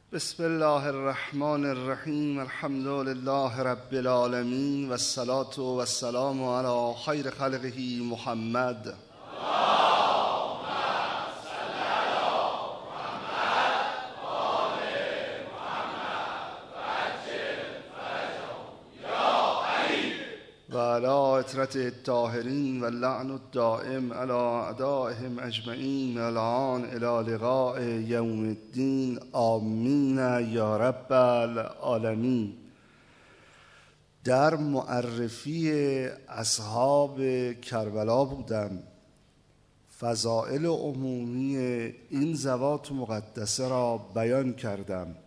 بسم الله الرحمن الرحیم. الحمد لله رب العالمین و الصلاة و السلام علی خیر خلقه محمد. و علی اطرت الطاهرین و اللعن الدائم علی اعدائهم اجمعین الان الی لقاء یوم الدین. آمین یا رب العالمین. در معرفی اصحاب کربلا بودم. فضائل عمومی این ذوات مقدسه را بیان کردم،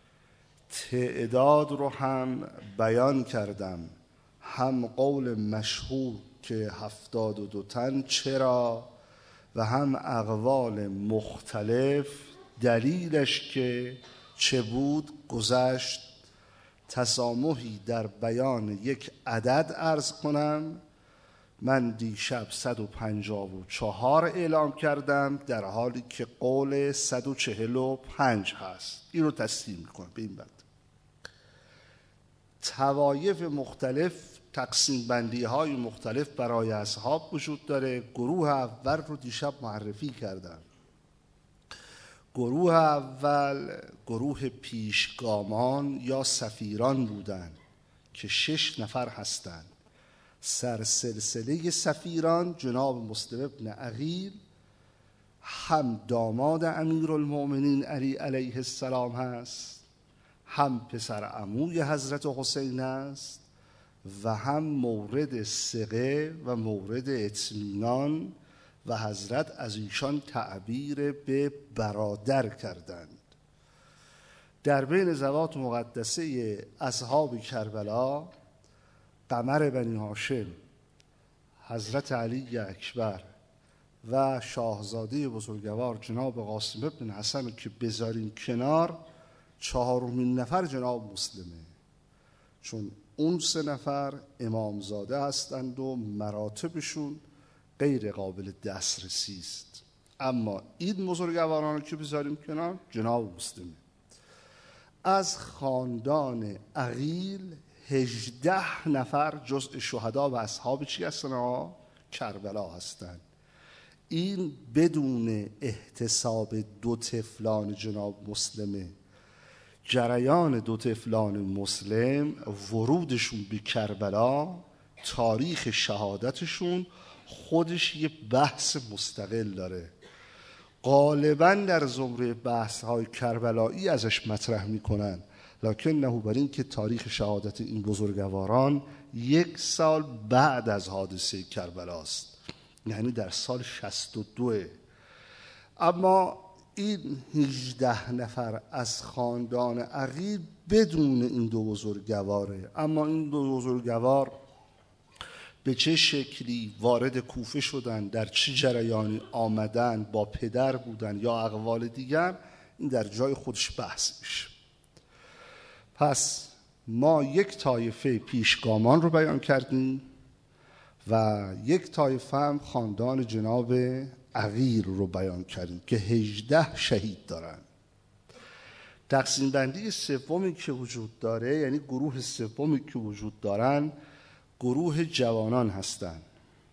تعداد رو هم بیان کردم، هم قول مشهور که 72 تن چرا و هم اقوال مختلف دلیلش که چه بود گذشت. تسامحی در بیان یک عدد عرض کنم. من دیشب 154 اعلام کردم در حالی که قول 145 هست. این رو تسلیم میکنم به این بند. توایف مختلف، تقسیم بندی های مختلف برای اصحاب وجود داره. گروه اول رو دیشب معرفی کردم. گروه اول گروه پیشگامان یا سفیران بودند که 6 نفر هستند. سرسلسله سفیران جناب مسلم ابن عقیل هم داماد امیرالمؤمنین علی علیه السلام هست، هم پسر عموی حضرت حسین است و هم مورد ثقه و مورد اطمینان و حضرت از ایشان تعبیر به برادر کردند. در بین ذوات مقدسه اصحاب کربلا قمر بنی هاشم، حضرت علی اکبر و شاهزاده بزرگوار جناب قاسم ابن حسن که بذاریم کنار، 4مین نفر جناب مسلمه، چون اون 3 نفر امامزاده هستند و مراتبشون غیر قابل دسترسی است. اما این بزرگواران رو که بذاریم کنار جناب مسلمه. از خاندان عقیل 18 نفر جزء شهدا و اصحاب چی هستن؟ کربلا هستند. این بدون احتساب 2 طفلان جناب مسلمه. جریان 2 طفلان مسلم، ورودشون به کربلا، تاریخ شهادتشون خودش یه بحث مستقل داره. غالباً در زمره بحث‌های کربلایی ازش مطرح میکنن، لکن نه بر این که تاریخ شهادت این بزرگواران 1 سال بعد از حادثه کربلاست، یعنی در سال 62. اما این 18 نفر از خاندان عقیل بدون این 2 بزرگواره. اما این 2 بزرگوار به چه شکلی وارد کوفه شدن، در چه جریانی آمدن، با پدر بودن یا اقوال دیگر، این در جای خودش بحث میشه. پس ما یک طایفه پیشگامان رو بیان کردیم و یک طایفه هم خاندان جناب عقیل رو بیان کردیم که 18 شهید دارن. تقسیم بندی سومی که وجود داره، یعنی گروه سومی که وجود دارن، گروه جوانان هستند.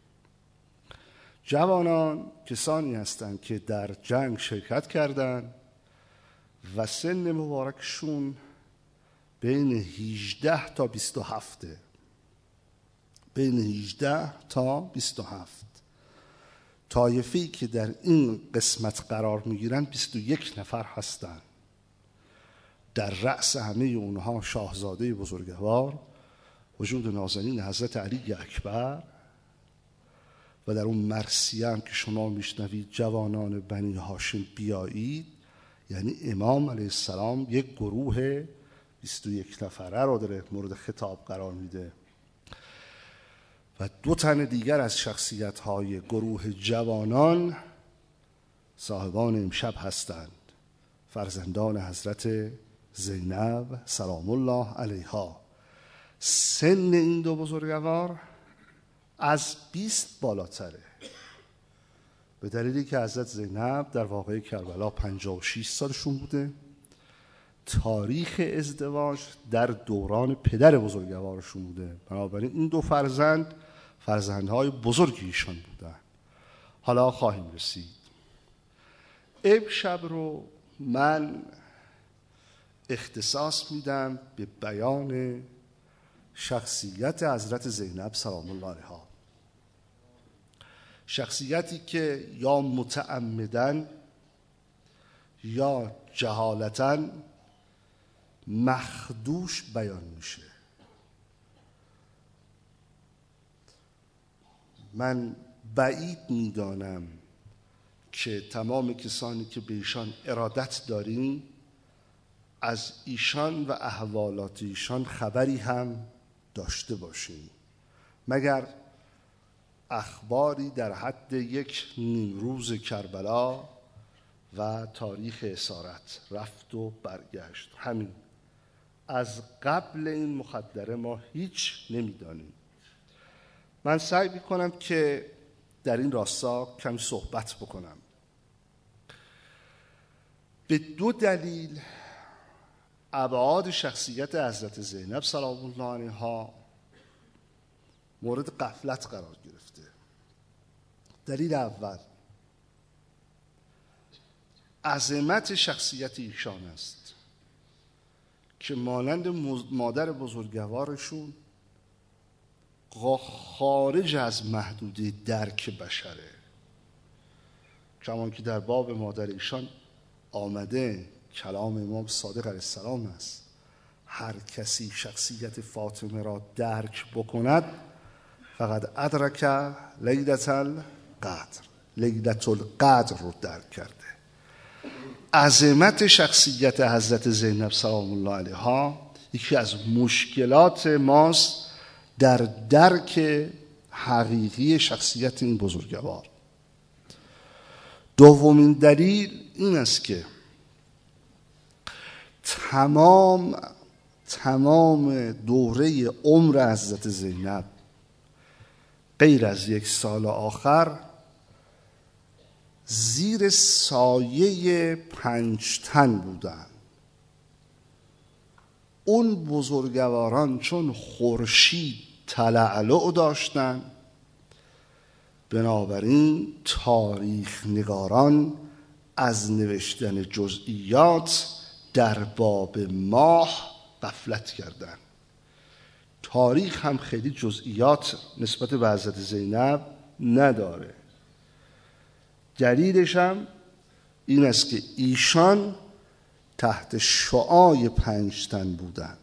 جوانان کسانی هستند که در جنگ شرکت کردند و سن مبارکشون بین 18 تا 27. بین 18 تا 27. طایفه‌ای که در این قسمت قرار میگیرن 21 نفر هستند. در رأس همه اونها شاهزاده بزرگوار، وجود نازنین حضرت علی اکبر، و در اون مرثیه هم که شما میشنوید جوانان بنی هاشم بیایید، یعنی امام علیه السلام یک گروه 21 نفره رو داره مورد خطاب قرار میده. و 2 تن دیگر از شخصیت‌های گروه جوانان صاحبان امشب هستند، فرزندان حضرت زینب سلام الله علیها. سن این 2 بزرگوار از 20 بالاتره، به دلیلی که حضرت زینب در واقعه کربلا 56 سالشون بوده، تاریخ ازدواج در دوران پدر بزرگوارشون بوده. بنابراین این دو فرزند فرزندهای بزرگی ایشان بودن. حالا خواهیم رسید. امشب رو من اختصاص میدم به بیان شخصیت حضرت زینب سلام الله علیها، شخصیتی که یا متعمداً یا جهالتاً مخدوش بیان میشه. من بعید میدانم که تمام کسانی که به ایشان ارادت داریم از ایشان و احوالات ایشان خبری هم داشته باشیم، مگر اخباری در حد یک نیمروز کربلا و تاریخ اسارت رفت و برگشت. همین. از قبل این مخدره ما هیچ نمیدانیم. من سعی میکنم که در این راستا کمی صحبت بکنم. به دو دلیل ابعاد شخصیت حضرت زینب سلام الله علیها مورد غفلت قرار گرفته. دلیل اول عظمت شخصیت ایشان است که مانند مادر بزرگوارشون خارج از محدوده درک بشره. چون که در باب مادر ایشان آمده کلام امام صادق علیه السلام است: هر کسی شخصیت فاطمه را درک بکند فقط ادرک لیلة القدر، لیلة القدر رو درک کرده. عظمت شخصیت حضرت زینب سلام الله علیها یکی از مشکلات ماست در درک حقیقی شخصیت این بزرگوار. دومین دلیل این است که تمام دوره عمر حضرت زینب غیر از 1 سال آخر زیر سایه 5 تن بودن. اون بزرگواران چون خورشید تلألؤ داشتن، بنابراین تاریخ نگاران از نوشتن جزئیات در باب ماه غفلت کردند. تاریخ هم خیلی جزئیات نسبت به حضرت زینب نداره. دلیلش هم این است که ایشان تحت شعاع 5 تن بودند.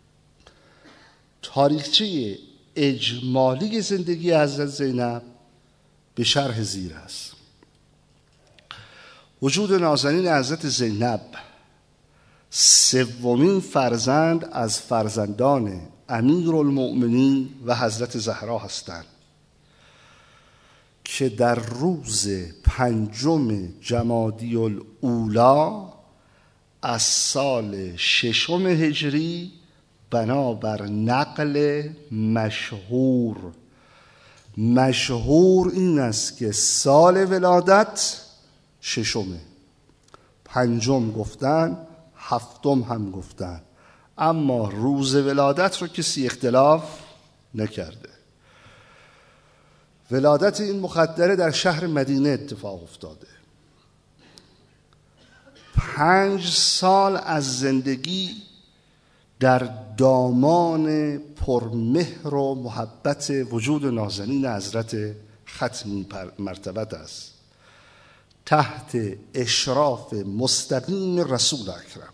تاریخچه اجمالی زندگی حضرت زینب به شرح زیر است. وجود نازنین حضرت زینب 3مین فرزند از فرزندان امیرالمؤمنین و حضرت زهرا هستند که در روز 5 جمادی الاولی از سال 6 هجری بنابر نقل مشهور این است که سال ولادت 6، 5 گفتن، 7 هم گفتن، اما روز ولادت رو کسی اختلاف نکرده. ولادت این مخدره در شهر مدینه اتفاق افتاده. 5 سال از زندگی در دامان پرمهر و محبت وجود نازنین حضرت ختمی مرتبت است، تحت اشراف مستقیم رسول اکرم.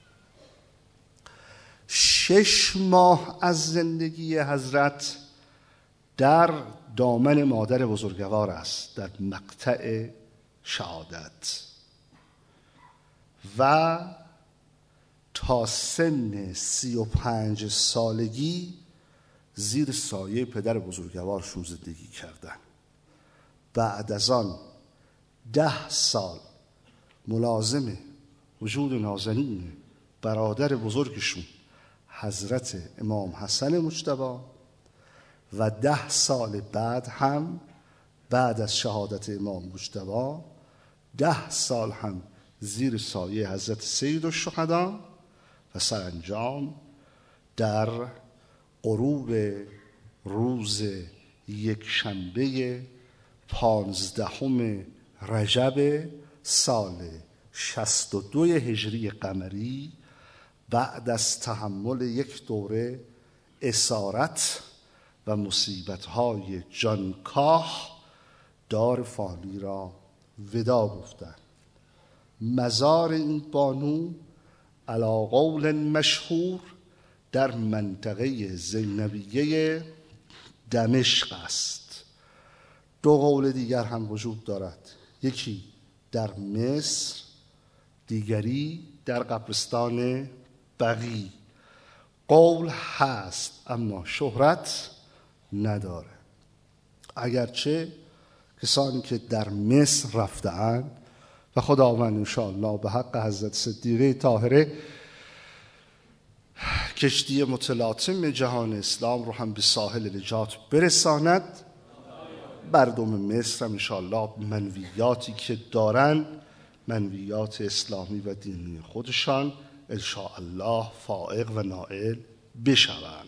6 ماه از زندگی حضرت در دامن مادر بزرگوار است، در مقطع شهادت، و تا سن 35 سالگی زیر سایه پدر بزرگوارشون زندگی کردن. بعد از آن 10 سال ملازم وجود نازنین برادر بزرگشون حضرت امام حسن مجتبی و 10 سال بعد هم بعد از شهادت امام مجتبی 10 سال هم زیر سایه حضرت سید الشهدا و سرانجام در غروب روز یکشنبه 15 رجب سال 62 هجری قمری بعد از تحمل یک دوره اسارت و مصیبت‌های جانکاه دار فانی را ودا گفتند. مزار این بانو علی قول مشهور در منطقه زینبیه دمشق است. دو قول دیگر هم وجود دارد، یکی در مصر، دیگری در قبرستان بقیع. قول هست اما شهرت نداره، اگرچه کسانی که در مصر رفته‌اند و خداوند انشاءالله به حق حضرت صدیقه طاهره کشتی متلاطم جهان اسلام رو هم به ساحل نجات برساند، مردم مصر هم انشاءالله منویاتی که دارند، منویات اسلامی و دینی خودشان انشاءالله فائق و نائل بشوند.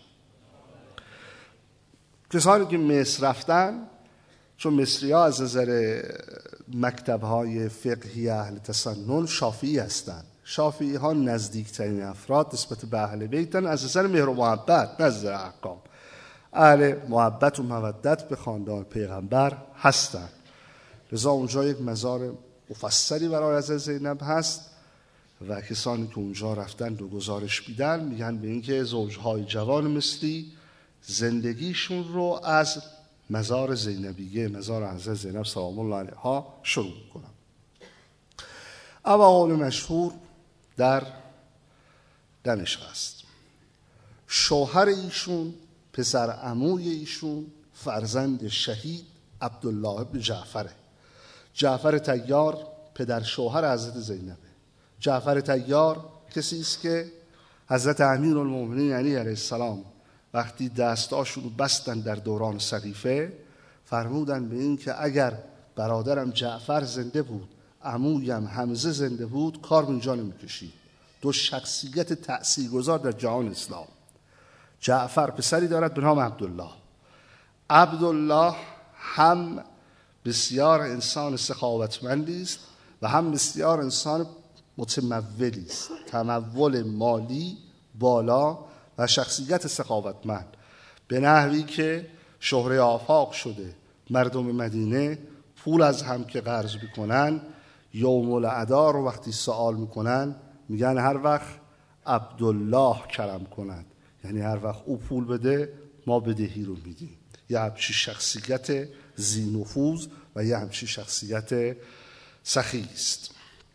کسانی که مصر رفتن، چون مصری ها از نظر مکتب های فقهی اهل تسنن شافعی هستند. شافعی ها نزدیکترین افراد نسبت به اهل بیتن از نظر مهر و محبت، نه از نظر احکام. اهل محبت و مودت به خاندان پیغمبر هستند. لذا اونجا یک مزار مفصلی برای حضرت زینب هست و کسانی که اونجا رفتن و گزارش میدن میگن به اینکه زوجهای جوان مصری زندگیشون رو از مزار زینبیه، مزار حضرت زینب سلام الله علیها شروع میکنن. اما قول مشهور در دمشق است. شوهر ایشون، پسر عموی ایشون، فرزند شهید عبدالله بن جعفره. جعفر طیار پدر شوهر حضرت زینبه. جعفر طیار کسی است که حضرت امیرالمومنین علی علیه السلام وقتی دستاشون رو بستن در دوران سقیفه فرمودن به این که اگر برادرم جعفر زنده بود، عمویم حمزه زنده بود، کار به اینجا نمی‌کشید. دو شخصیت تأثیرگذار در جهان اسلام. جعفر پسری دارد به نام عبدالله. عبدالله هم بسیار انسان سخاوتمندی است و هم بسیار انسان متمولی است، تمول مالی بالا و شخصیت سخاوتمند، به نحوی که شهره آفاق شده. مردم مدینه پول از هم که قرض میکنن یوم الادا رو وقتی سوال میکنن میگن هر وقت عبدالله کرم کنند، یعنی هر وقت او پول بده ما بدهی رو میدیم. یه همچی شخصیت ذی نفوذ و یه همچی شخصیت سخی است.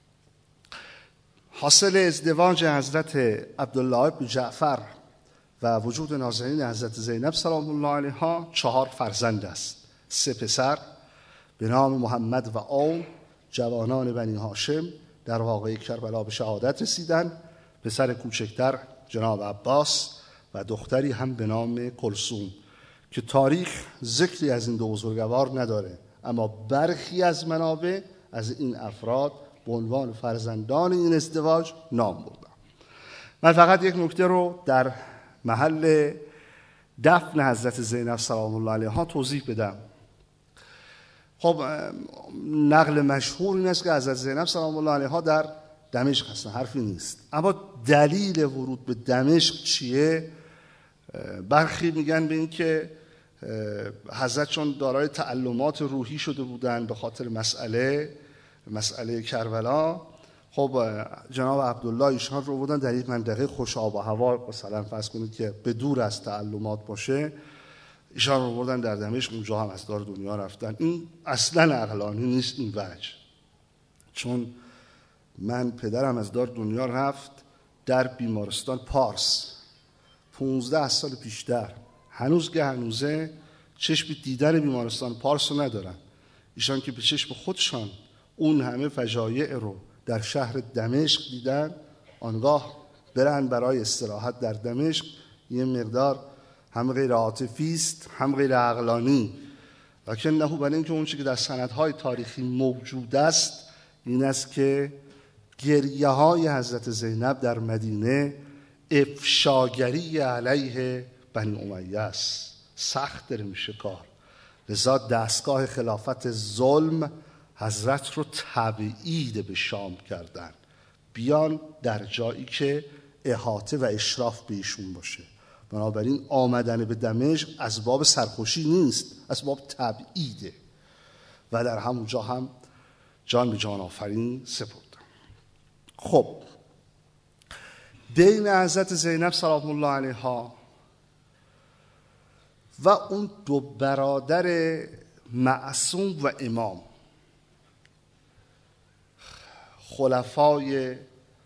حاصل ازدواج حضرت عبدالله بن جعفر و وجود نازنین حضرت زینب سلام الله علیها 4 فرزند است. 3 پسر به نام محمد و عون، جوانان بنی هاشم، در واقعه کربلا به شهادت رسیدند. پسر کوچکتر جناب عباس و دختری هم به نام کلثوم که تاریخ ذکری از این 2 بزرگوار نداره، اما برخی از منابع از این افراد به عنوان فرزندان این ازدواج نام بردن. من فقط یک نکته رو در محل دفن حضرت زینب سلام الله علیها توضیح بدم. خب نقل مشهور این است که حضرت زینب سلام الله علیها در دمشق هستن، حرفی نیست. اما دلیل ورود به دمشق چیه؟ برخی میگن به این که حضرت چون دارای تعلمات روحی شده بودن به خاطر مسئله کربلا، خب جناب عبدالله ایشان رو بودن در یک منطقه خوش آب و هوا، مثلا فرض کنید که به دور از تعلمات باشه، ایشان رو بردن در دمشق، اونجا هم از دار دنیا رفتن. این اصلا عقلانی نیست این وجه، چون من پدرم از دار دنیا رفت در بیمارستان پارس 15 سال پیشتر، هنوز که هنوزه چشم دیدن بیمارستان پارس رو ندارن. ایشان که به چشم خودشان اون همه فجایع رو در شهر دمشق دیدن، آنگاه برن برای استراحت در دمشق، یه مقدار هم غیر عاطفی است هم غیر عقلانی. لکنه برای اینکه اون چیزی که در سندهای تاریخی موجود است این است که گریه های حضرت زینب در مدینه افشاگری علیه بنی امیه است، سخت داره میشه کار. لذا دستگاه خلافت ظلم حضرت رو تبعید به شام کردن، بیان در جایی که احاطه و اشراف به ایشون باشه. بنابراین آمدن به دمشق از باب سرخوشی نیست، از باب تبعیده و در همونجا هم جان به جان آفرین سپردن. خب بین حضرت زینب سلام الله علیها و اون دو برادر معصوم و امام، خلفای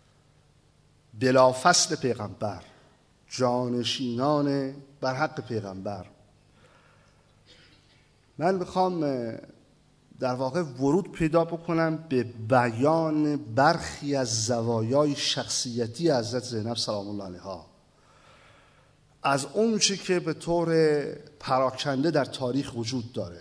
بلافصل پیغمبر، جانشینان بر حق پیغمبر، من میخوام در واقع ورود پیدا بکنم به بیان برخی از زوایای شخصیتی حضرت زینب سلام الله علیها، از اون چی که به طور پراکنده در تاریخ وجود داره.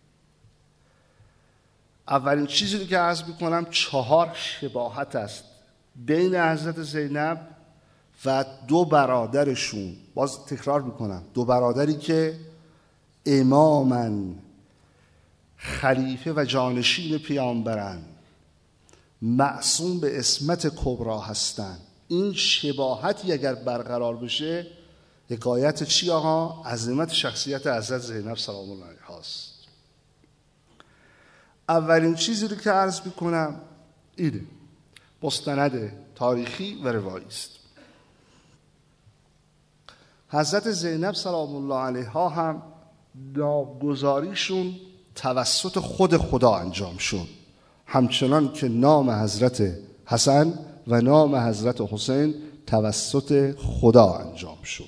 اولین چیزی که عرض میکنم 4 شباهت است بین حضرت زینب و دو برادرشون. باز تکرار میکنم، دو برادری که امامن، خلیفه و جانشین پیامبرن، معصوم به عصمت کبرا هستن. این شباهتی اگر برقرار بشه حکایت چی آقا؟ عظمت شخصیت حضرت زینب سلام الله علیها است. اولین چیزی رو که عرض میکنم اینه، مستند تاریخی و روایی است. حضرت زینب سلام الله علیها هم نامگذاریشون توسط خود خدا انجام شد، همچنان که نام حضرت حسن و نام حضرت حسین توسط خدا انجام شد.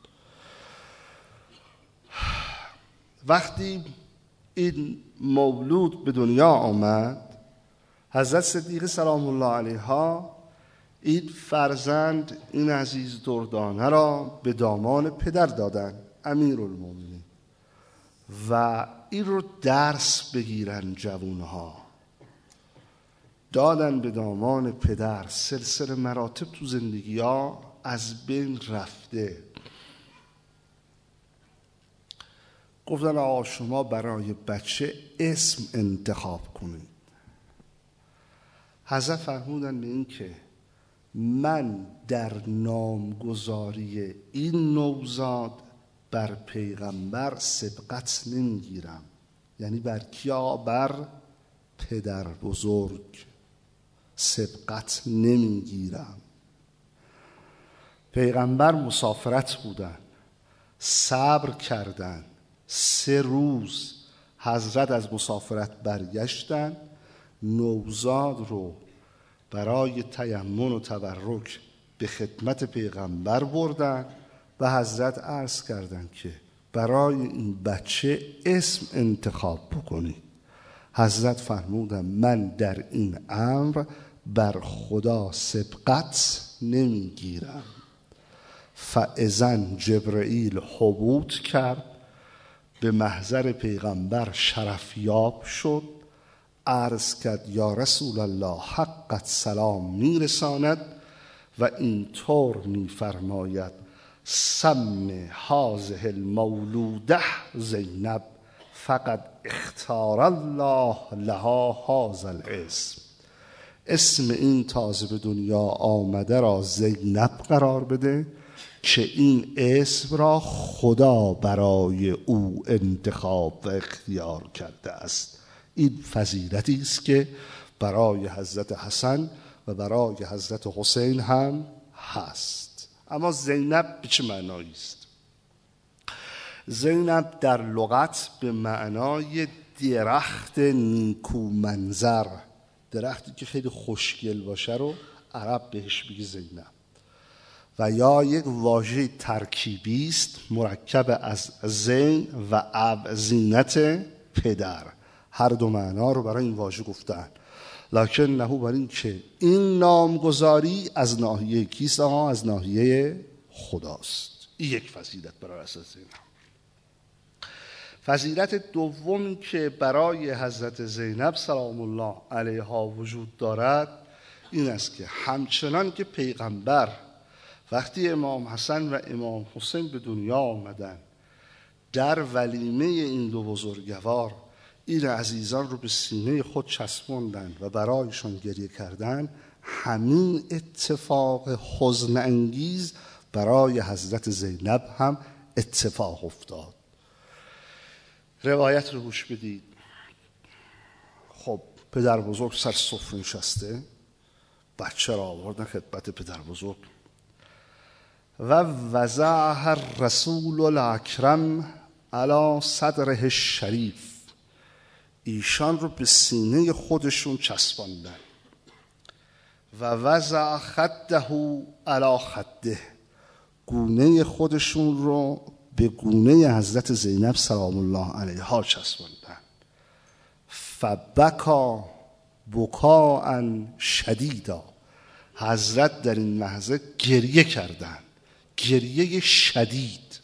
وقتی این مولود به دنیا آمد، حضرت صدیقه سلام الله علیها این فرزند، این عزیز دردانه را به دامان پدر دادن، امیرالمومنین، و این رو درس بگیرن جوانها، دادن به دامان پدر. سلسله مراتب تو زندگی ها از بین رفته. گفتن آقا شما برای بچه اسم انتخاب کنید. حضرت فرمودن به این که من در نامگذاری این نوزاد بر پیغمبر سبقت نمیگیرم. یعنی بر کیا؟ بر پدر بزرگ سبقت نمیگیرم. پیغمبر مسافرت بودن، صبر کردن، 3 روز حضرت از مسافرت برگشتن، نوزاد رو برای تیمم و تبرک به خدمت پیغمبر بردن و حضرت عرض کردند که برای این بچه اسم انتخاب بکنید. حضرت فرمودن من در این امر بر خدا سبقت نمیگیرم. فاذن جبرئیل حبوط کرد، به محضر پیغمبر شرفیاب شد، عرض کرد یا رسول الله حقت سلام میرساند و اینطور میفرماید سم هذه المولوده زینب فقد اختار الله لها هذا الاسم. اسم این تازه به دنیا آمده را زینب قرار بده که این اسم را خدا برای او انتخاب و اختیار کرده است. این فضیلتی است که برای حضرت حسن و برای حضرت حسین هم هست. اما زینب به چه معنایی است؟ زینب در لغت به معنای درخت نیکو منظر، درختی که خیلی خوشگل باشه رو عرب بهش میگه زینب، و یا یک واژه ترکیبی است مرکب از زین و اب، زینت پدر. هر دو معنا رو برای این واژه گفتن، لکن نهو بر این که این نامگذاری از ناحیه کیست؟ از ناحیه خداست. این یک فضیلت برای اساس زینب. فضیلت دومی که برای حضرت زینب سلام الله علیها وجود دارد این است که همچنان که پیغمبر وقتی امام حسن و امام حسین به دنیا آمدن، در ولیمه این دو بزرگوار این عزیزان رو به سینه خود چسبوندن و برایشان گریه کردن، همین اتفاق حزن انگیز برای حضرت زینب هم اتفاق افتاد. روایت رو گوش بدید. خب پدر بزرگ سر سفره نشسته، بچه را آوردن خدمت پدر بزرگ و وضعها الرسول الاکرم علی صدره الشریف، ایشان رو به سینه خودشون چسباندن و وضع خده علی خده، گونه خودشون رو به گونه حضرت زینب سلام الله علیها چسباندن. فبکا بکاء شدیدا، حضرت در این لحظه گریه کردند، گریه شدید،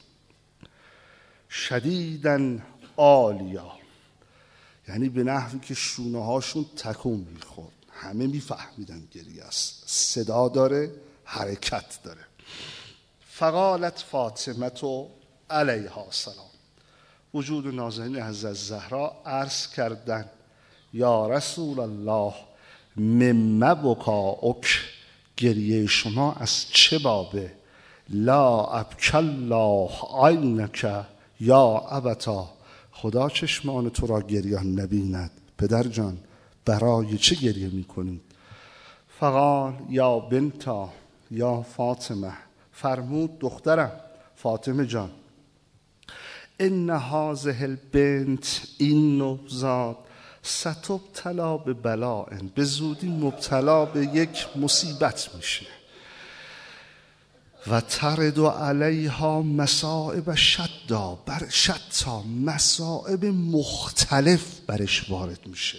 شدیداً عالیا، یعنی به نحوی که شونه هاشون تکون میخورد. همه میفهمیدن گریه است، صدا داره، حرکت داره. فقالت فاطمه علیها السلام، وجود نازنین حضرت زهرا عرض کردن یا رسول الله مما بکاؤک، گریه شما از چه بابه؟ لا ابکی الله عینک یا ابتا، خدا چشمان تو را گریان نبیند. پدر جان برای چه گریه میکنید؟ فقال یا بنتا یا فاطمه، فرمود دخترم فاطمه جان، ان هذه البنت، این نوزاد، ستبتلا به بلاء، به زودی مبتلا به یک مصیبت میشه، و ترد علیها مصائب شتا، بر شتا، مصائب مختلف برش وارد میشه،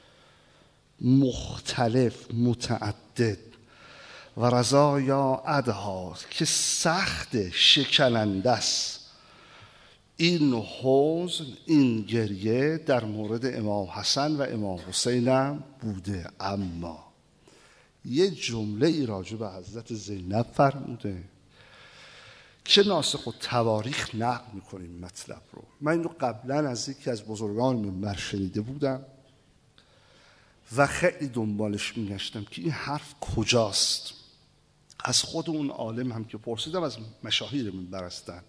مختلف، متعدد. و رضایا ادها، که سخت، شکننده است. این حزن، این گریه در مورد امام حسن و امام حسین هم بوده. اما یه جمله ای راجع به حضرت زینب فرموده که ناسخ و تواریخ نقل میکنیم مطلب رو. من اینو قبلا از یکی از بزرگان منبر شنیده بودم و خیلی دنبالش میگشتم که این حرف کجاست. از خود اون عالم هم که پرسیدم، از مشاهیر منبر هستن،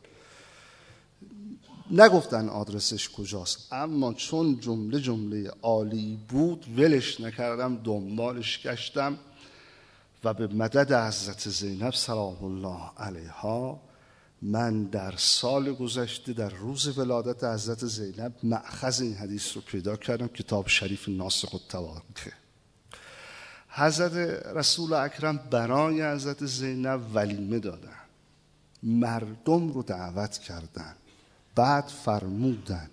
نگفتن آدرسش کجاست، اما چون جمله عالی بود ولش نکردم، دنبالش گشتم و به مدد حضرت زینب سلام الله علیها من در سال گذشته در روز ولادت حضرت زینب مأخذ این حدیث رو پیدا کردم، کتاب شریف ناسخ التواریخ. حضرت رسول اکرم برای حضرت زینب ولیمه دادن، مردم رو دعوت کردن، بعد فرمودن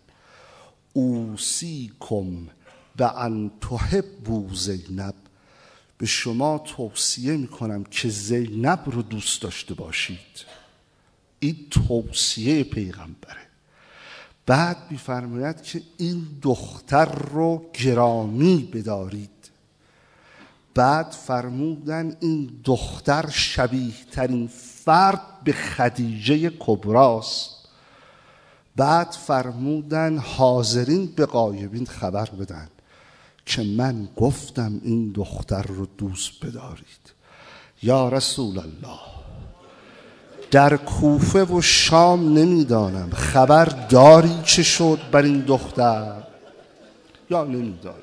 اوصیکم بان تحبوا زینب، به شما توصیه میکنم که زینب رو دوست داشته باشید. این توصیه پیغمبره. بعد میفرماید که این دختر رو گرامی بدارید. بعد فرمودن این دختر شبیه ترین فرد به خدیجه کبراست. بعد فرمودن حاضرین به غایبین خبر بدن که من گفتم این دختر رو دوست بدارید. یا رسول الله، در کوفه و شام نمیدانم خبر داری چه شد بر این دختر یا نمیدانم،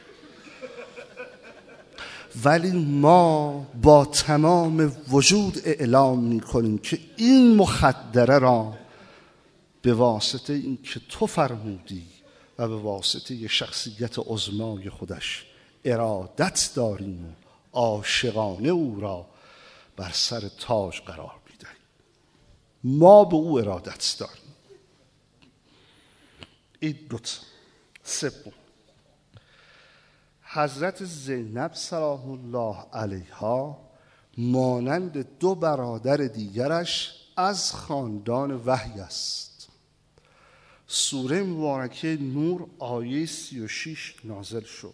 ولی ما با تمام وجود اعلام میکنیم که این مخدره را به واسطه این که تو فرمودی و به واسطه شخصیت عظمای خودش ارادت داریم و عاشقانه او را بر سر تاج قرار میدهیم. ما به او ارادت داریم. این دوتا. سوم، حضرت زینب سلام الله علیها مانند دو برادر دیگرش از خاندان وحی است. سوره مبارکه نور آیه 36 نازل شد.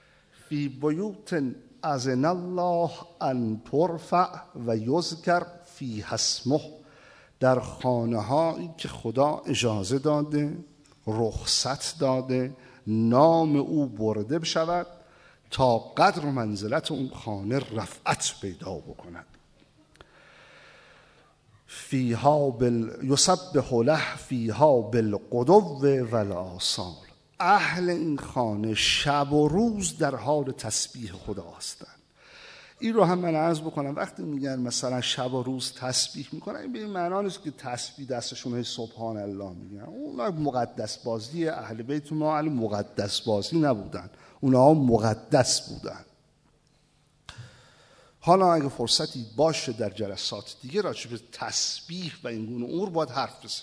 فی بیوت اذن الله ان ترفع و یذکر فی اسمه، در خانه هایی که خدا اجازه داده، رخصت داده نام او برده بشود تا قدر و منزلت اون خانه رفعت پیدا بکند. یسبح له فیها بالغدو والآصال، اهل این خانه شب و روز در حال تسبیح خدا هستند. این رو هم من عرض بکنم، وقتی میگن مثلا شب و روز تسبیح میکنن، این به این معنا نیست که تسبیح دستشون سبحان الله میگن. اونا مقدس بازی اهل بیت ما اهل مقدس بازی نبودن، اونا مقدس بودن. حالا اگه فرصتی باشه در جلسات دیگه راجع به تسبیح و این گونه امور باید حرف بزنیم.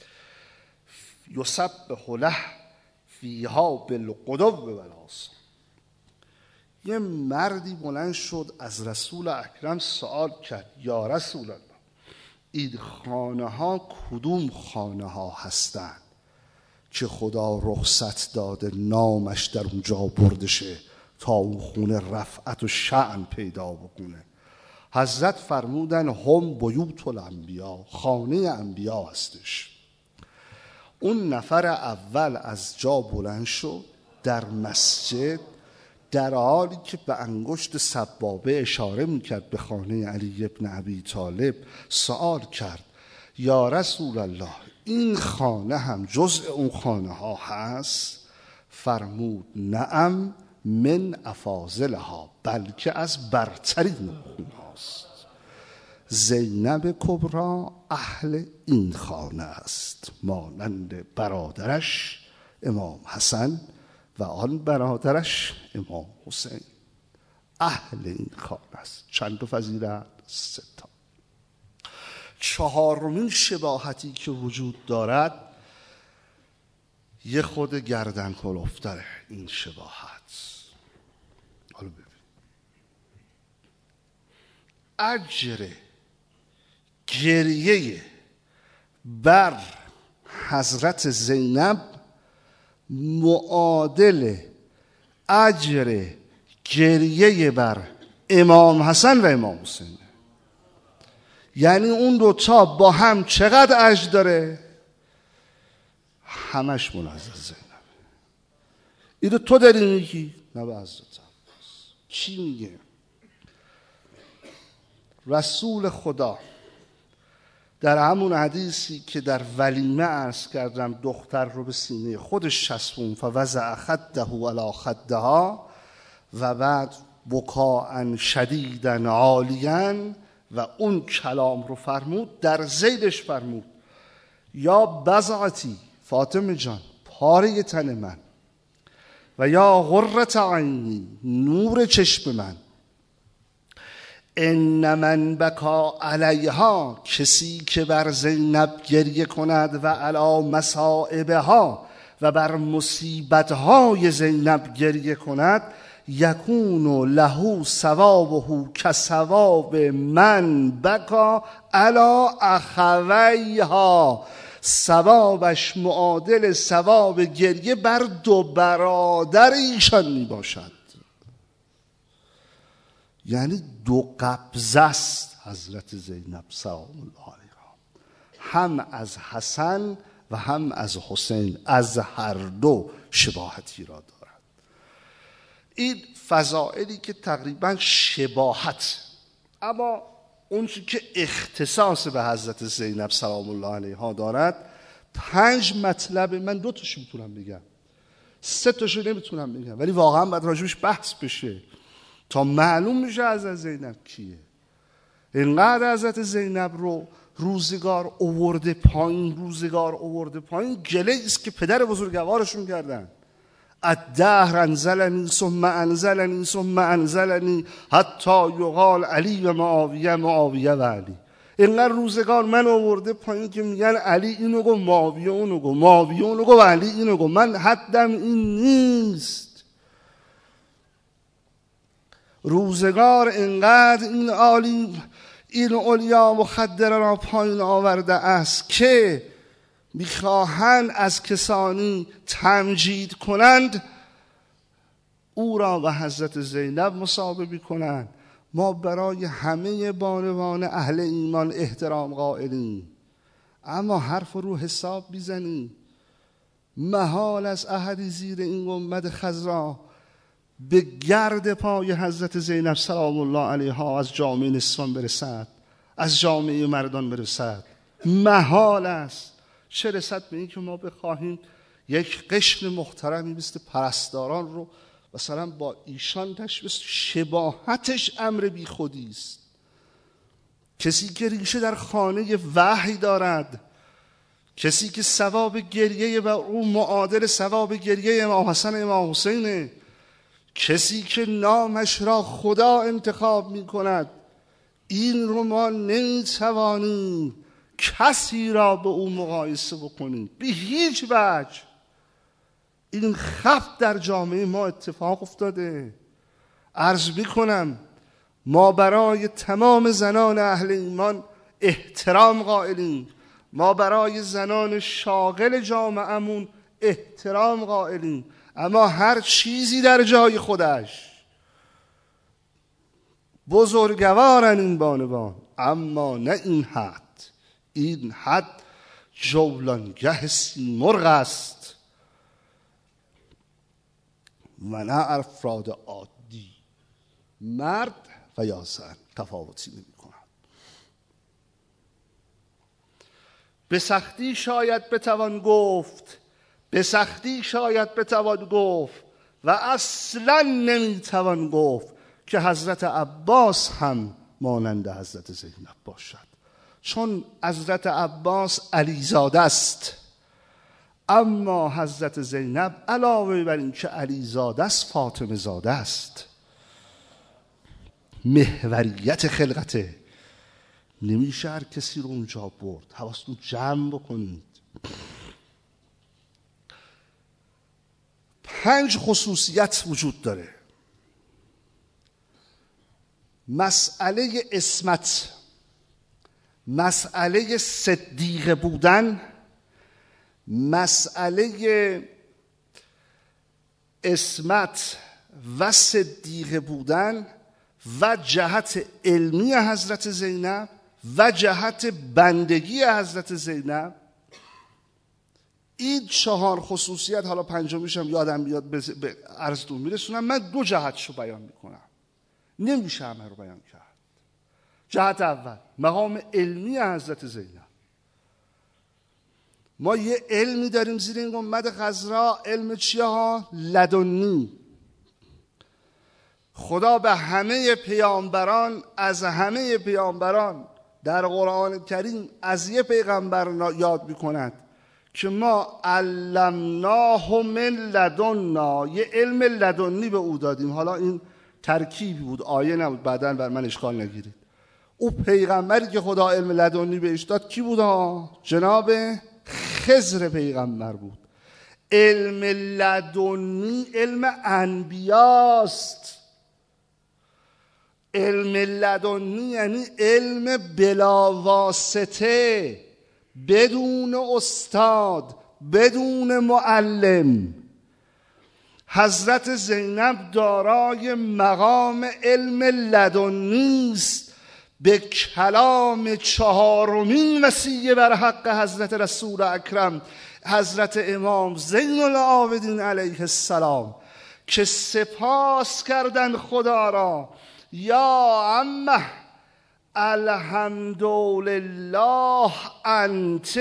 یسبح له فیها بالغدو والآصال. یه مردی بلند شد از رسول اکرم سوال کرد، یا رسول الله، این خانه ها کدوم خانه ها هستند که خدا رخصت داده نامش در اونجا برده شه تا اون خونه رفعت و شأن پیدا بکنه؟ حضرت فرمودن هم بیوت الانبیا، خانه انبیا هستش. اون نفر اول از جا بلند شد در مسجد، در حالی که به انگشت سبابه اشاره میکرد به خانه علی ابن ابی طالب، سوال کرد یا رسول الله، این خانه هم جزء اون خانه ها هست؟ فرمود نعم من افاضلها، بلکه از برترین خونه هاست. زینب کبرا اهل این خانه است، مانند برادرش امام حسن و آن برادرش امام حسین اهل این خانه است. چند تا فضیلت؟ 3 تا. چهارمین شباهتی که وجود دارد یه خود گردن کلفتره این شباهت. حالا ببین، اجر گریه بر حضرت زینب معادل اجر گریه بر امام حسن و امام حسین. یعنی اون 2 تا با هم چقدر اجر داره؟ همش منعزز زینب. اینو تو داری میگی؟ نه به حضرت عباس. چی میگه؟ رسول خدا در همون حدیثی که در ولیمه عرض کردم دختر رو به سینه خودش چسبون، فوضع خده علی خدها، و بعد بکاء شدیدا عالیا، و اون کلام رو فرمود، در زیدش فرمود یا بضعتی، فاطمه جان پاره تن من، و یا غرة عینی، نور چشم من، ان من بکا علیها، کسی که بر زینب گریه کند، و علی مصائبها، و بر مصیبتهای زینب گریه کند، یکون له ثوابه کثواب من بکا علی اخویها، ثوابش معادل ثواب گریه بر 2 برادر ایشان می باشد. یعنی 2 قبضه است حضرت زینب سلام الله علیها، هم از حسن و هم از حسین، از هر 2 شباهتی را دارد. این فضائلی که تقریبا شباهت، اما اون چیزی که اختصاص به حضرت زینب سلام الله علیها دارد 5 مطلب. من 2 تاشو میتونم بگم، 3 تاشو نمیتونم بگم، ولی واقعا باید راجبش بحث بشه تا معلوم بشه حضرت زینب کیه. اینقدر حضرت زینب رو روزگار آورده پایین، گله است که پدر بزرگوارشون کردن. الدهر انزلنی ثم انزلنی ثم انزلنی حتی یقال علی و معاویه و علی. اینقدر روزگار من آورده پایین که میگن علی اینو گو، معاویه اونو گو، معاویه اونو گو و علی اینو گو. من حدم این نیست. روزگار اینقدر این اولیا مخدران را پایین آورده است که میخواهند از کسانی تمجید کنند او را و حضرت زینب مساوی کنند، ما برای همه بانوان اهل ایمان احترام قائلیم، اما حرف رو حساب بیزنیم. محال از احدی زیر این گنبد خضرا به گرد پای حضرت زینب سلام الله علیها از جامعه نسوان برسد، از جامعه مردان برسد. محال است. چه رسد به این که ما بخواهیم یک قشر محترمی مثل پرستاران رو مثلا با ایشان تشبیه. شباهتش امر بی خودی است. کسی که ریشه در خانه وحی دارد، کسی که ثواب گریه و او معادل ثواب گریه امام حسن امام حسینه، کسی که نامش را خدا انتخاب می کند، این رو ما نمیتوانیم کسی را به او مقایسه بکنیم به هیچ وجه. این خفت در جامعه ما اتفاق افتاده. عرض میکنم ما برای تمام زنان اهل ایمان احترام قائلیم، ما برای زنان شاغل جامعه‌مون احترام قائلیم، اما هر چیزی در جای خودش. بزرگوارن این بانوان، اما نه این حد. این حد جولانگه سیمرغ است و نه افراد عادی، مرد و یا زن تفاوتی نمی کنند. به سختی شاید بتوان گفت، به سختی شاید بتوان گفت و اصلا نمیتوان گفت که حضرت عباس هم مانند حضرت زینب باشد، چون حضرت عباس علیزاده است، اما حضرت زینب علاوه بر این که علیزاده است فاطمه زاده است. محوریت خلقته. نمیشه هر کسی رو اونجا برد. حواستون جمع بکنید. 5 خصوصیت وجود داره. مسئله عصمت، مسئله صدیقه بودن، مسئله عصمت و صدیقه بودن و جهت علمی حضرت زینب و جهت بندگی حضرت زینب. این 4 خصوصیت، حالا 5میش هم یادم بیاد به عرضتون میرسونم. من 2 جهتشو بیان میکنم، نمیشه همه رو بیان کرد. جهت اول مقام علمی حضرت زینب. ما یه علمی داریم زیر این گنبد خضرا. علم چیه ها؟ لدنی. خدا به همه پیامبران، از همه پیامبران در قرآن کریم از یه پیغمبر یاد میکند که ما علمناه من لدنا، یه علم لدنی به او دادیم. حالا این ترکیبی بود، آیه نبود، بعداً بر من اشکال نگیرید. او پیغمبری که خدا علم لدنی بهش داد کی بود ها؟ جناب خضر پیغمبر بود. علم لدنی علم انبیاست. علم لدنی یعنی علم بلاواسطه، بدون استاد، بدون معلم. حضرت زینب دارای مقام علم لدنی است. به کلام 4مین وصیه بر حق حضرت رسول اکرم، حضرت امام زین العابدین علیه السلام، که سپاس کردن خدا را. یا عمه الحمدلله انت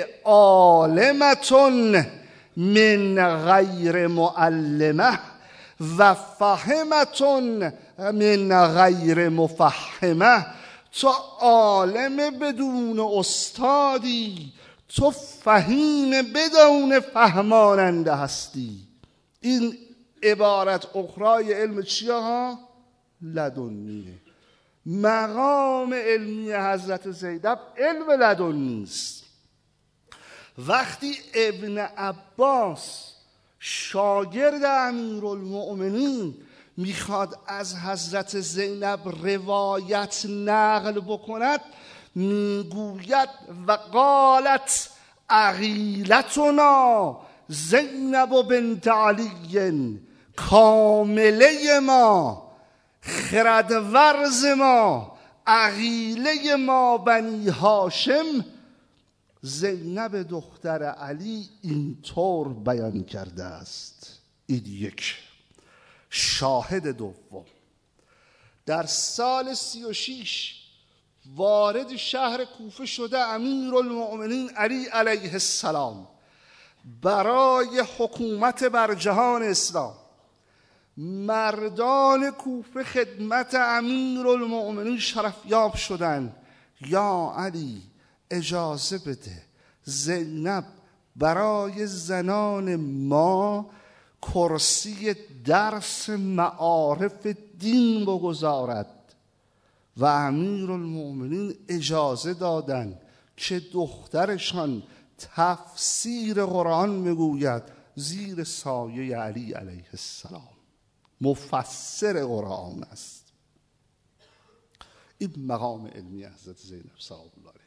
عالمتون من غیر معلمه و فهمتون من غیر مفهمه. تو عالم بدون استادی، تو فهیم بدون فهماننده هستی. این عبارت اخرای علم چیه ها؟ لدنیه. مقام علمی حضرت زینب علم لدنی است. وقتی ابن عباس شاگرد امیرالمؤمنین میخواد از حضرت زینب روایت نقل بکند، میگوید و قالت عقیلتنا زینب بنت علی، کامله ما خردورز ما، عقیله ما بنی هاشم، زینب دختر علی اینطور بیان کرده است. این یک. شاهد دوم، در سال 36 وارد شهر کوفه شده امیرالمؤمنین علی علیه السلام برای حکومت بر جهان اسلام. مردان کوفه خدمت امیرالمؤمنین شرفیاب شدند. یا علی اجازه بده زینب برای زنان ما کرسی درس معارف دین بگذارد. و امیرالمؤمنین اجازه دادند که دخترشان تفسیر قرآن بگوید زیر سایه علی علیه السلام. مفسر قرآن است. این مقام علمی حضرت زینب سلام الله علیها.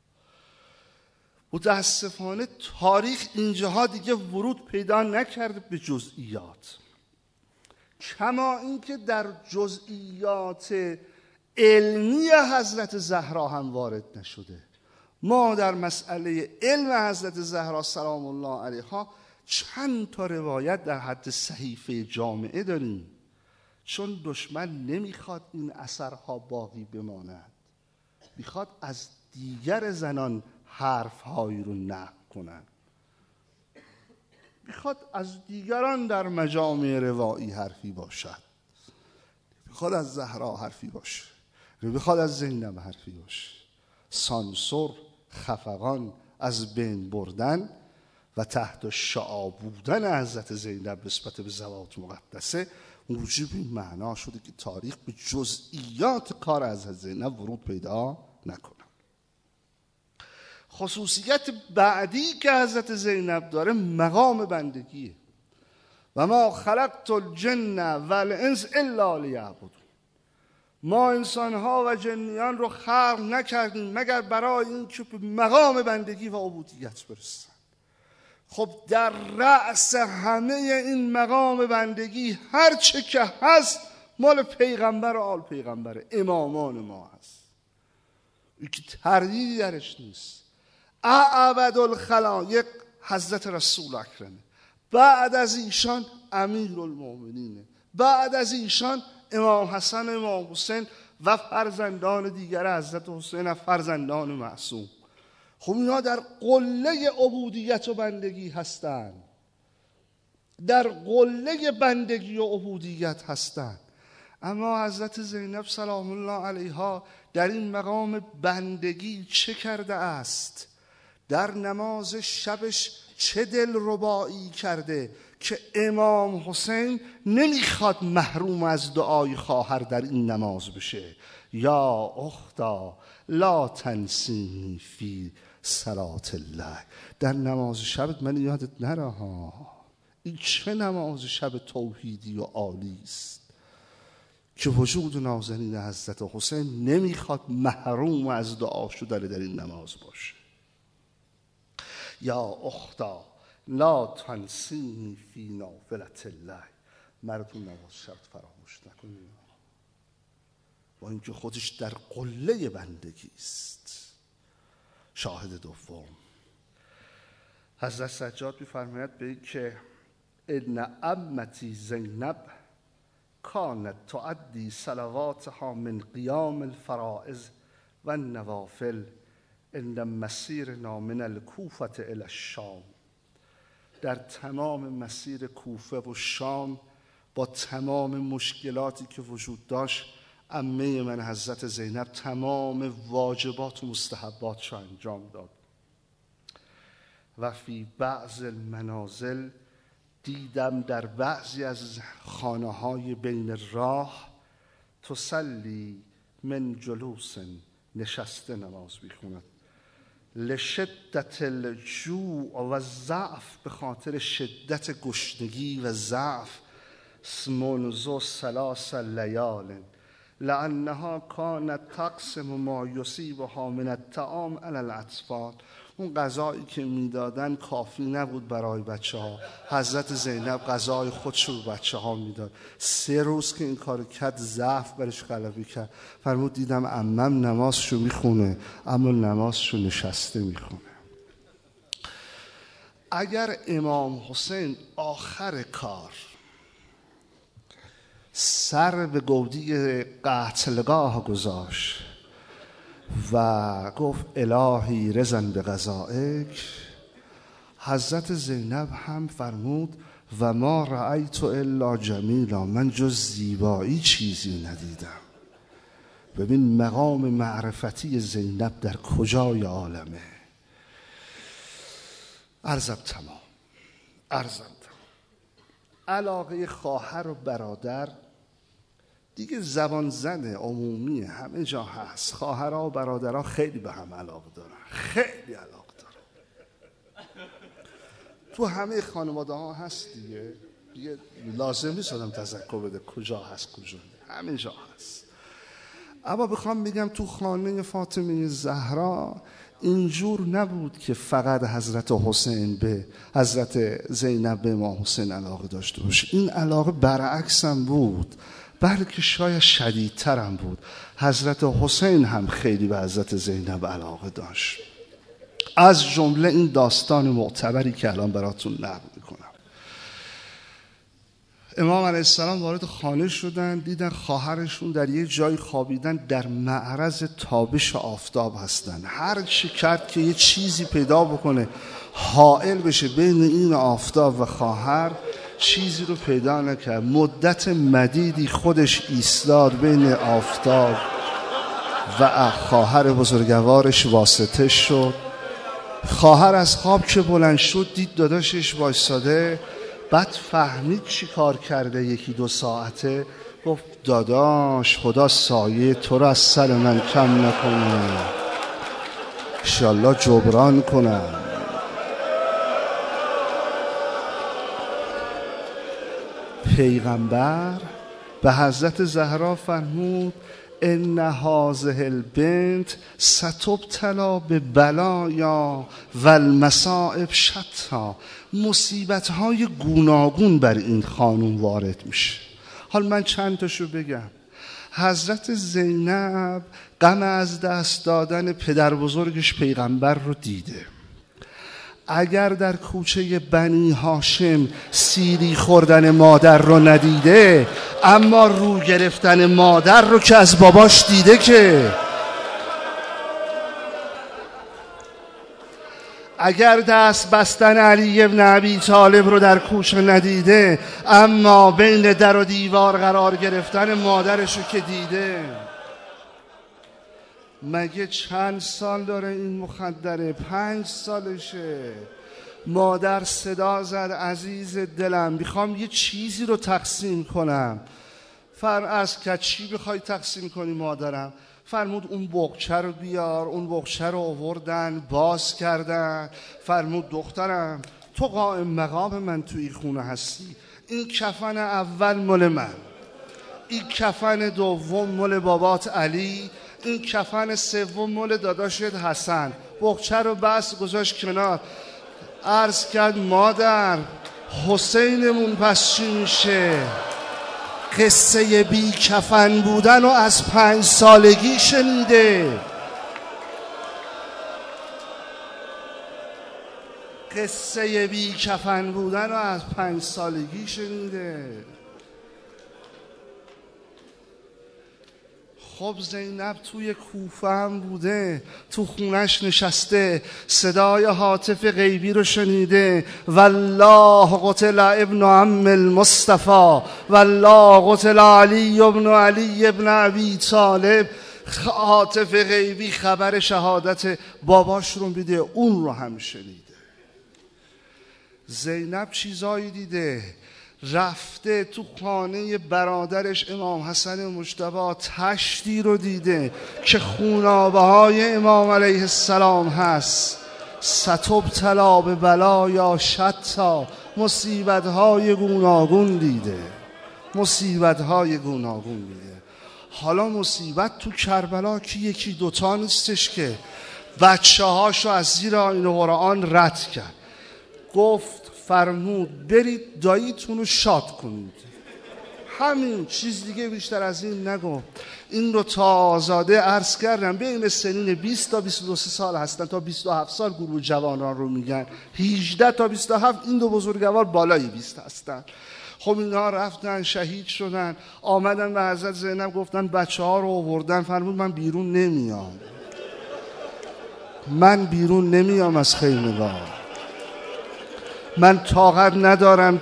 متاسفانه تاریخ اینجاها دیگه ورود پیدا نکرده به جزئیات، کما اینکه در جزئیات علمی حضرت زهرا هم وارد نشده. ما در مسئله علم حضرت زهرا سلام الله علیها چند تا روایت در حد صحیفه جامعه داریم، چون دشمن نمیخواد این اثرها باقی بماند، میخواد از دیگر زنان حرفهایی رو نقل کنند، میخواد از دیگران در مجامع روایی حرفی باشد، میخواد از زهرا حرفی باشه، میخواد از زینب حرفی باشه. سانسور، خفقان، از بین بردن و تحت شعاع بودن حضرت زینب نسبت به زوات مقدسه موجب این معنا شده که تاریخ به جزئیات کار از حضرت زینب ورود پیدا نکنه. خصوصیت بعدی که حضرت زینب داره مقام بندگیه. و ما خلقت الجن والانس الا لیعبدون. ما انسانها و جنیان رو خلق نکردیم مگر برای این که به مقام بندگی و عبودیت برسن. خب در رأس همه این مقام بندگی هر چه که هست مال پیغمبر و آل پیغمبر امامان ما هست، این که تردیدی درش نیست. اعبد الخلایق حضرت رسول اکرمه، بعد از ایشان امیرالمؤمنینه، بعد از ایشان امام حسن، امام حسین و فرزندان دیگر حضرت حسین و فرزندان معصوم. خب اینا در قله عبودیت و بندگی هستند، در قله بندگی و عبودیت هستند. اما حضرت زینب سلام الله علیها در این مقام بندگی چه کرده است؟ در نماز شبش چه دلربایی کرده که امام حسین نمیخواد محروم از دعای خواهر در این نماز بشه. یا اختا لا تنسینی فی صلات الله. در نماز شبت من یادت نره ها. این چه نماز شب توحیدی و عالی است که وجود نازنین حضرت حسین نمیخواد محروم از دعا شدن در این نماز باشه. یا اختا لا تنسینی فی نافلة الله. مردم نماز شب فراموش نکنید، با اینکه خودش در قله بندگی است. شاهد دوم، حضرت سجاد می‌فرماید به این که ان عمتی زینب کانت تعدی صلواتها من قیام الفرائض و النوافل ان مسیرنا من الکوفة الی الشام. در تمام مسیر کوفه و شام با تمام مشکلاتی که وجود داشت، عمه من حضرت زینب تمام واجبات و مستحباتش را انجام داد. و فی بعض المنازل دیدم در بعضی از خانه های بین راه تصلی من جلوس، نشسته نماز میخوند، لشدت الجوع و ضعف، به خاطر شدت گشنگی و ضعف، منذ 3 لیال، لانها کانت تقسم ما یصیبها من الطعام علی الاطفال. اون غذایی که میدادن کافی نبود برای بچه ها. حضرت زینب غذای خودش رو بچه ها میداد. 3 روز که این کار کرد ضعف برش غلبه کرد. فرمود دیدم عمم نمازشو میخونه اما نمازشو نشسته میخونه. اگر امام حسین آخر کار سر به گودی قتلگاه گذاشت و گفت الهی رضن به قضائک، حضرت زینب هم فرمود و ما رأیت الا جمیلا، من جز زیبایی چیزی ندیدم. ببین مقام معرفتی زینب در کجای عالمه. عرضم تمام. علاقه خواهر و برادر دیگه زبان زده عمومی همه جا هست. خواهرها و برادرها خیلی به هم علاقه دارن، خیلی علاقه دارن. تو همه خانواده ها هست دیگه لازم نیست آدم تذکر بده کجا هست کجا نه، همه جا هست. اما بخوام بگم تو خانه فاطمه زهرا اینجور نبود که فقط حضرت حسین به حضرت زینب به امام حسین علاقه داشته باشه. این علاقه برعکس هم بود، بلکه شاید شدیدتر هم بود. حضرت حسین هم خیلی به حضرت زینب علاقه داشت. از جمله این داستان معتبری که الان براتون نقل میکنم. امام علیه السلام وارد خانه شدن، دیدن خواهرشون در یک جای خوابیدن در معرض تابش آفتاب هستن. هر چی کرد که یه چیزی پیدا بکنه حائل بشه بین این آفتاب و خواهر، چیزی رو پیدا نکرد. مدت مدیدی خودش ایستاد بین آفتاب و خواهر بزرگوارش واسطه شد. خواهر از خواب که بلند شد دید داداشش وایساده، بعد فهمید چی کار کرده. 1-2 ساعته گفت داداش خدا سایه تو رو از سر من کم نکنه، انشالله جبران کنم. پیغمبر به حضرت زهرا فرمود ان هذه البنت ستبتلی ببلایا و المصائب شتی. مصیبت های گوناگون بر این خانوم وارد میشه. حال من چند تاشو بگم. حضرت زینب غم از دست دادن پدر بزرگش پیغمبر رو دیده. اگر در کوچه بنی هاشم سیری خوردن مادر رو ندیده، اما رو گرفتن مادر رو که از باباش دیده. که اگر دست بستن علی ابن ابی طالب رو در کوچه ندیده، اما بین در و دیوار قرار گرفتن مادرش رو که دیده. مگه چند سال داره این مخدره؟ 5 سالشه. مادر صدا زد عزیز دلم میخوام یه چیزی رو تقسیم کنم. فرض که چی بخوای تقسیم کنی مادرم؟ فرمود اون بغچه رو بیار. اون بغچه رو آوردن باز کردن. فرمود دخترم تو قائم مقام من توی خونه هستی. این کفن اول مال من، این کفن دوم مال بابات علی، این کفن سوم مال داداشت حسن. بغچه رو بس گذاشت کنار. عرض کرد مادر حسینمون پس چی میشه؟ قصه بی کفن بودن و از 5 سالگی شنیده. قصه بی کفن بودن و از 5 سالگی شنیده. خب زینب توی کوفه هم بوده، تو خونش نشسته، صدای هاتف غیبی رو شنیده. والله قتل ابن عم المصطفى، والله قتل علی ابن علی ابن ابی طالب. هاتف غیبی خبر شهادت باباش رو میده، اون رو هم شنیده. زینب چیزایی دیده. رفته تو خانه برادرش امام حسن مجتبی، تشتی رو دیده که خونابه های امام علیه السلام هست. ستبتلی به بلایا شتا. مصیبت های گوناگون دیده، مصیبت های گوناگون دیده. حالا مصیبت تو کربلا که یکی دوتا نیستش که بچه هاشو از زیر آیین قرآن رد کرد، گفت فرمود برید داییتون رو شاد کنید. همین، چیز دیگه بیشتر از این نگو. این رو تا آزاده عرض کردم بین سنین 20 تا 22 سال هستن، تا 27 سال گروه جوانان رو میگن، 18 تا 27 این دو بزرگوار بالای 20 هستن. خب اینا رفتن شهید شدن، آمدن به حضرت زینب گفتن بچه ها رو آوردن. فرمود من بیرون نمیام، من بیرون نمیام از خیمگاه، من طاقت ندارم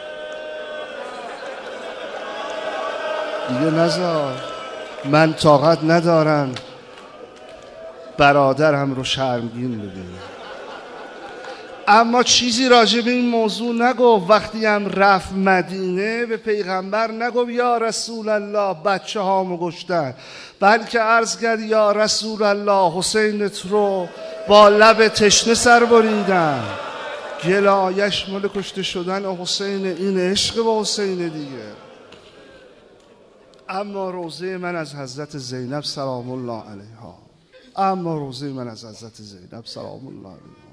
دیگه، نذار، من طاقت ندارم برادرم رو شرمگین ببینم. اما چیزی راجع به این موضوع نگفت. وقتی هم رفت مدینه به پیغمبر نگفت یا رسول الله بچه هامو کشتن، بلکه عرض کرد یا رسول الله حسینت رو با لب تشنه سر بریدن. گلایش مال کشته شدن حسین، این عشق با حسین دیگه. اما روزه من از حضرت زینب سلام الله علیها، اما روزه من از حضرت زینب سلام الله علیها.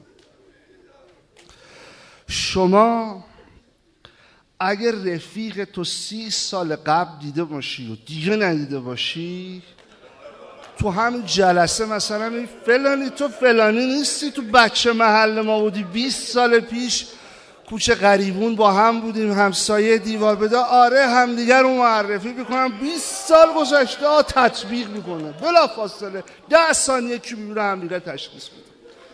شما اگر رفیق تو 30 سال قبل دیده باشی و دیگه ندیده باشی، تو همین جلسه مثلا می فلانی تو فلانی نیستی، تو بچه محل ما بودی 20 سال پیش کوچه غریبون با هم بودیم، همسایه دیوار بده، آره همدیگر رو معرفی میکنم، 20 سال گذشته تطبیق میکنه بلا فاصله 10 ثانیه که میبینه همدیگر تشخیص میده.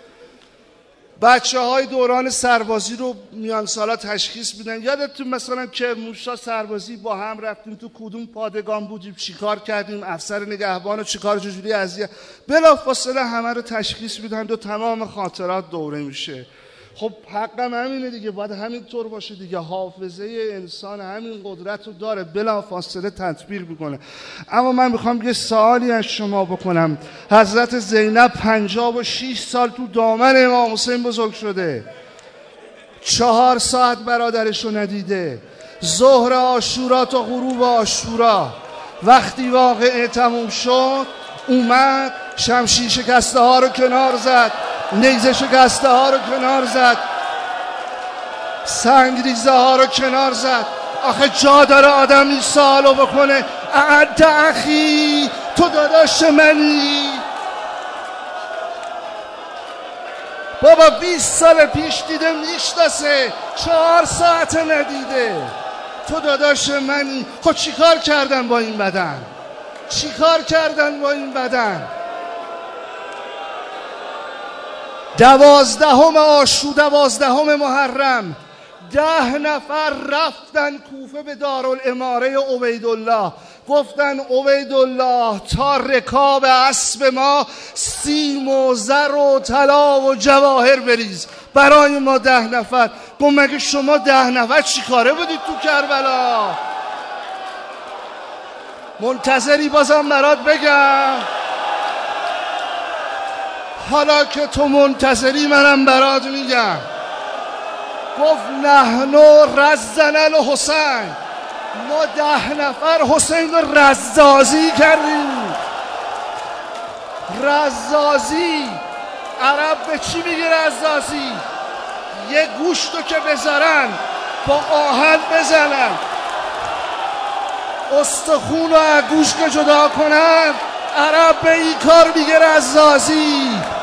بچه های دوران سربازی رو میان سالا تشخیص میدن. یادتون مثلا که موشا سربازی با هم رفتیم تو کدوم پادگان بودیم، چیکار کردیم، افسر نگهبان رو چیکار چجوری اذیت، بلا فاصله همه رو تشخیص میدن و تمام خاطرات دوره میشه. خب حقم همینه دیگه، باید همینطور باشه دیگه. حافظه انسان همین قدرت رو داره، بلا فاصله تطبیق میکنه. اما من میخوام یه سوالی از شما بکنم. حضرت زینب 56 سال تو دامن امام حسین بزرگ شده، 4 ساعت برادرش رو ندیده. ظهر عاشورا تا غروب عاشورا، وقتی واقعه تموم شد اومد شمشیر شکسته ها رو کنار زد، نیزه شکسته ها رو کنار زد، سنگریزه ها رو کنار زد. آخه جا داره آدم این سوالو بکنه، انت اخی، تو داداش منی؟ بابا 20 سال پیش دیده میشناسه، 4 ساعت ندیده، تو داداش منی. خب چیکار کردن با این بدن؟ چیکار کردن با این بدن؟ 12 عاشور 12 محرم 10 نفر رفتن کوفه به دارالاماره عبیدالله، گفتن عبیدالله تا رکاب اسب ما سیم و زر و طلا و جواهر بریز برای ما 10 نفر. گفت مگه شما 10 نفر چی کاره بودید تو کربلا؟ منتظری بازم برات بگم؟ حالا که تو منتظری منم برات میگم. گفت نحن رزنا الحسین، ما 10 نفر حسین رو رزازی کردیم. رزازی عرب به چی میگه رزازی؟ یه گوشتو که بذارن با آهن بزنن، استخون و گوشت که جدا کنن، عرب به این کار میگه رزازی.